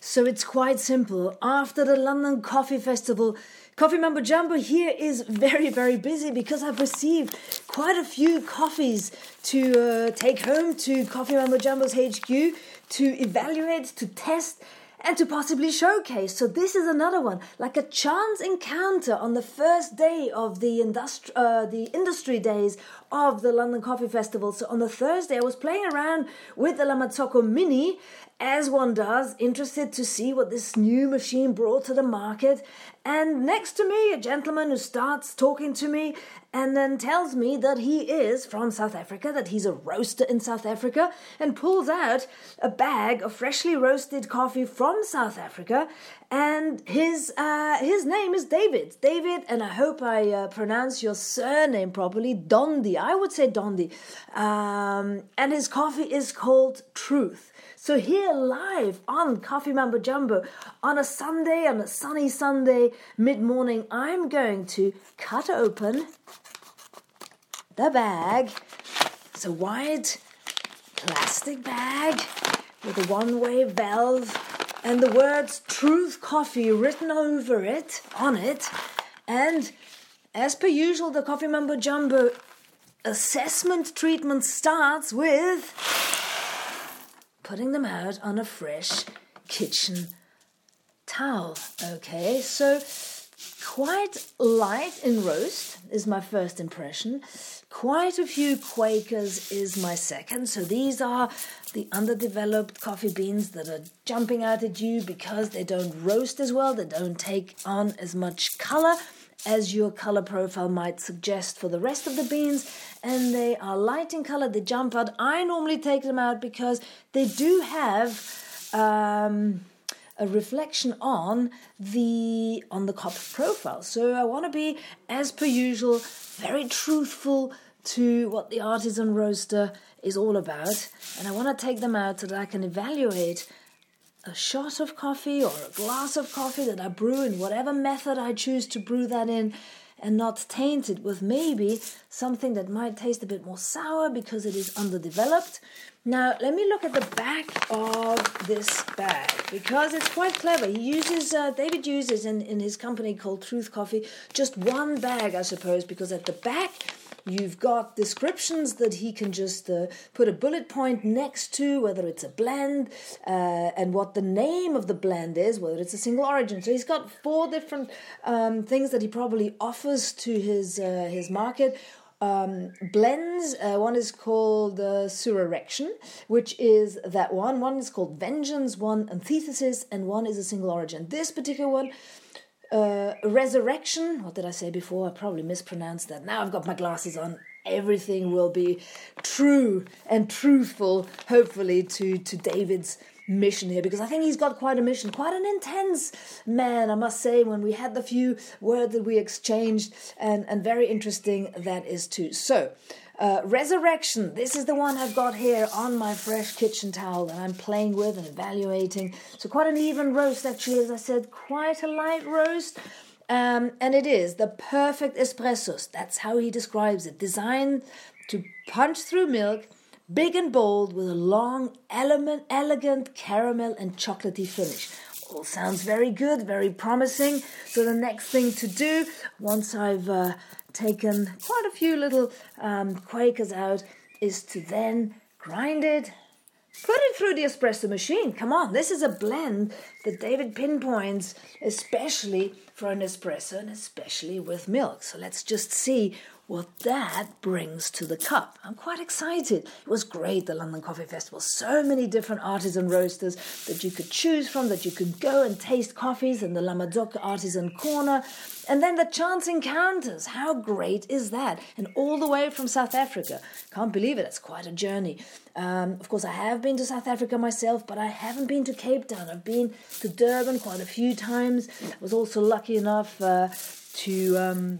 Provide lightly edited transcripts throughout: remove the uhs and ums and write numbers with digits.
So it's quite simple. After the London Coffee Festival, Coffee Mambo Jumbo here is very, very busy because I've received quite a few coffees to take home to Coffee Mambo Jumbo's HQ to evaluate, to test, and to possibly showcase. So this is another one, like a chance encounter on the first day of the industry days of the London Coffee Festival. So on the Thursday, I was playing around with the La Marzocco Mini, as one does, interested to see what this new machine brought to the market. And next to me, a gentleman who starts talking to me and then tells me that he is from South Africa, that he's a roaster in South Africa, and pulls out a bag of freshly roasted coffee from South Africa. And his name is David. David, and I hope I pronounce your surname properly, Dondi. I would say Dondi. And his coffee is called Truth. So here live on Coffee Mambo Jumbo on a Sunday, on a sunny Sunday mid-morning, I'm going to cut open the bag. It's a white plastic bag with a one-way valve and the words Truth Coffee written over it, on it. And as per usual, the Coffee Mambo Jumbo assessment treatment starts with putting them out on a fresh kitchen towel. Okay, so quite light in roast is my first impression. Quite a few Quakers is my second. So these are the underdeveloped coffee beans that are jumping out at you because they don't roast as well. They don't take on as much color as your color profile might suggest for the rest of the beans, and they are light in color, they jump out. I normally take them out because they do have a reflection on the cup profile. So I want to be, as per usual, very truthful to what the artisan roaster is all about, and I want to take them out so that I can evaluate a shot of coffee or a glass of coffee that I brew in whatever method I choose to brew that in, and not taint it with maybe something that might taste a bit more sour because it is underdeveloped. Now, let me look at the back of this bag because it's quite clever. David uses in his company called Truth Coffee just one bag, I suppose, because at the back you've got descriptions that he can just put a bullet point next to, whether it's a blend and what the name of the blend is, whether it's a single origin. So he's got 4 different things that he probably offers to his market. Blends. One is called Surrection, which is that one. One is called Vengeance, one Antithesis, and one is a single origin. This particular one, Resurrection. What did I say before? I probably mispronounced that. Now I've got my glasses on. Everything will be true and truthful, hopefully, to David's mission here, because I think he's got quite a mission, quite an intense man, I must say, when we had the few words that we exchanged, and very interesting that is too. So, Resurrection, this is the one I've got here on my fresh kitchen towel that I'm playing with and evaluating. So quite an even roast, actually, as I said, quite a light roast. And it is the perfect espressos. That's how he describes it. Designed to punch through milk, big and bold, with a long, elegant caramel and chocolatey finish. All sounds very good, very promising. So the next thing to do, once I've taken quite a few little Quakers out, is to then grind it, put it through the espresso machine. Come on, this is a blend that David pinpoints, especially for an espresso and especially with milk. So let's just see what that brings to the cup. I'm quite excited. It was great, the London Coffee Festival. So many different artisan roasters that you could choose from, that you could go and taste coffees in the La Marzocco Artisan Corner. And then the chance encounters. How great is that? And all the way from South Africa. Can't believe it. It's quite a journey. Of course, I have been to South Africa myself, but I haven't been to Cape Town. I've been to Durban quite a few times. I was also lucky enough to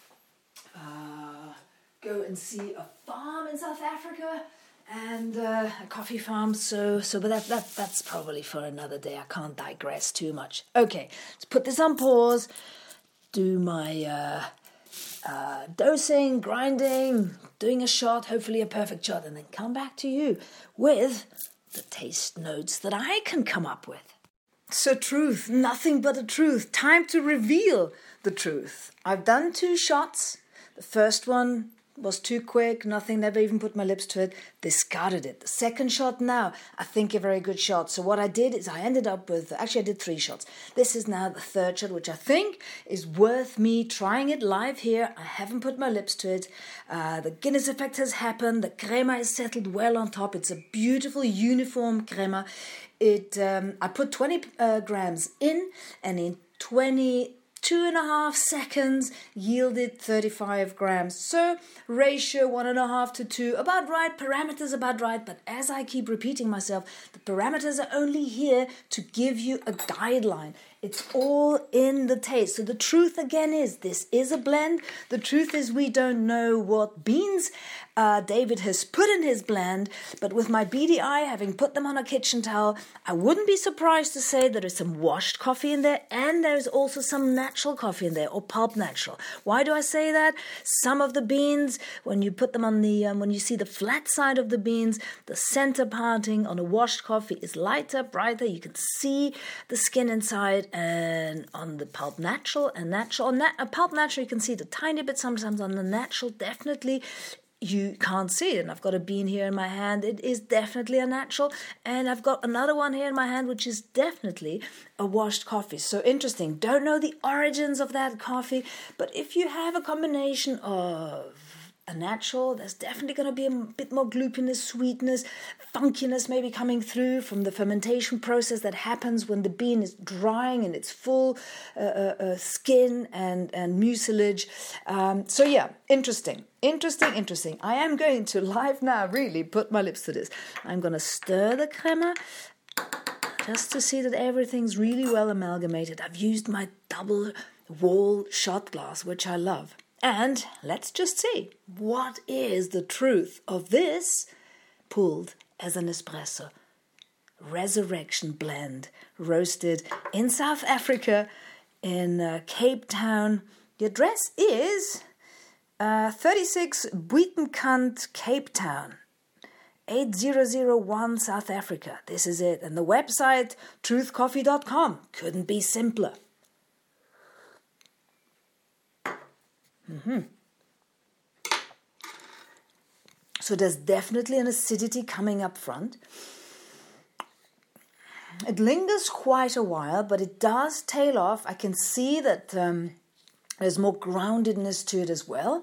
go and see a farm in South Africa and a coffee farm. But that's probably for another day. I can't digress too much. Okay, let's put this on pause. Do my dosing, grinding, doing a shot, hopefully a perfect shot, and then come back to you with the taste notes that I can come up with. So truth, nothing but a truth. Time to reveal the truth. I've done 2 shots. The first one was too quick, nothing, never even put my lips to it, discarded it. The second shot now, I think a very good shot. So what I did is I ended up with, actually I did 3 shots. This is now the third shot, which I think is worth me trying it live here. I haven't put my lips to it. The Guinness effect has happened. The crema is settled well on top. It's a beautiful uniform crema. I put 20 grams in, and in 2.5 seconds yielded 35 grams. So ratio 1.5 to 2, about right, parameters about right. But as I keep repeating myself, the parameters are only here to give you a guideline. It's all in the taste. So the truth again is, this is a blend. The truth is we don't know what beans David has put in his blend, but with my beady eye, having put them on a kitchen towel, I wouldn't be surprised to say there is some washed coffee in there, and there's also some natural coffee in there, or pulp natural. Why do I say that? Some of the beans, when you put them on the, when you see the flat side of the beans, the center parting on a washed coffee is lighter, brighter. You can see the skin inside, and on the pulp natural and natural, pulp natural you can see it a tiny bit. Sometimes on the natural, definitely you can't see it. And I've got a bean here in my hand. It is definitely a natural. And I've got another one here in my hand, which is definitely a washed coffee. So interesting. Don't know the origins of that coffee. But if you have a combination of a natural, there's definitely going to be a bit more gloopiness, sweetness, funkiness maybe coming through from the fermentation process that happens when the bean is drying in its full skin and mucilage. So yeah, interesting. I am going to live now really put my lips to this. I'm going to stir the crema just to see that everything's really well amalgamated. I've used my double wall shot glass, which I love. And let's just see, what is the truth of this pulled as an espresso resurrection blend, roasted in South Africa, in Cape Town. The address is 36 Buitenkant, Cape Town, 8001 South Africa. This is it. And the website, truthcoffee.com. Couldn't be simpler. So there's definitely an acidity coming up front. It lingers quite a while, but it does tail off. I can see that there's more groundedness to it as well.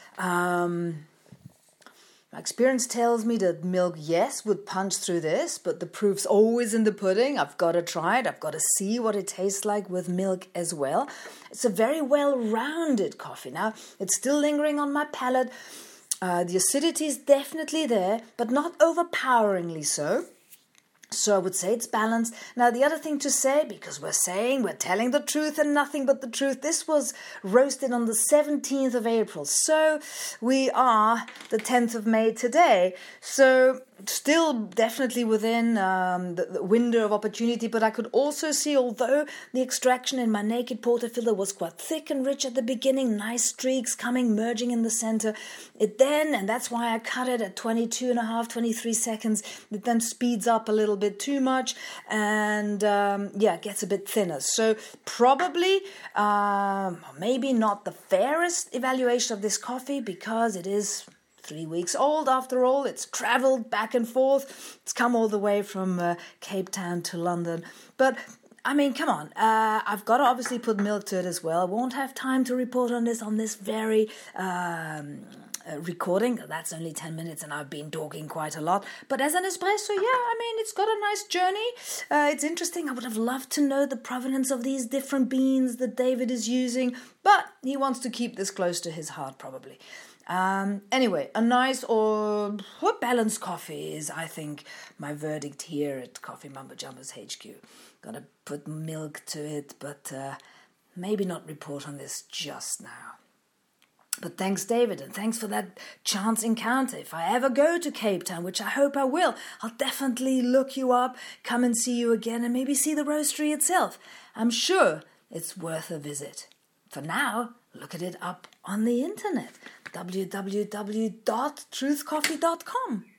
My experience tells me that milk, yes, would punch through this, but the proof's always in the pudding. I've got to try it. I've got to see what it tastes like with milk as well. It's a very well-rounded coffee. Now, it's still lingering on my palate. The acidity is definitely there, but not overpoweringly so. So I would say it's balanced. Now, the other thing to say, because we're telling the truth and nothing but the truth, this was roasted on the 17th of April. So we are the 10th of May today. So still definitely within the window of opportunity, but I could also see, although the extraction in my naked porterfilter was quite thick and rich at the beginning, nice streaks merging in the center, it then, and that's why I cut it at 22.5, 23 seconds, it then speeds up a little bit too much and gets a bit thinner. So probably maybe not the fairest evaluation of this coffee, because it is 3 weeks old after all. It's traveled back and forth. It's come all the way from Cape Town to London. But I mean, come on. I've got to obviously put milk to it as well. I won't have time to report on this very recording. That's only 10 minutes and I've been talking quite a lot. But as an espresso, it's got a nice journey. It's interesting. I would have loved to know the provenance of these different beans that David is using, but he wants to keep this close to his heart probably. Anyway, a nice or balanced coffee is, I think, my verdict here at Coffee Mumbo Jumbo's HQ. Gotta put milk to it, but maybe not report on this just now. But thanks, David, and thanks for that chance encounter. If I ever go to Cape Town, which I hope I will, I'll definitely look you up, come and see you again, and maybe see the roastery itself. I'm sure it's worth a visit. For now, look at it up on the internet, www.truthcoffee.com.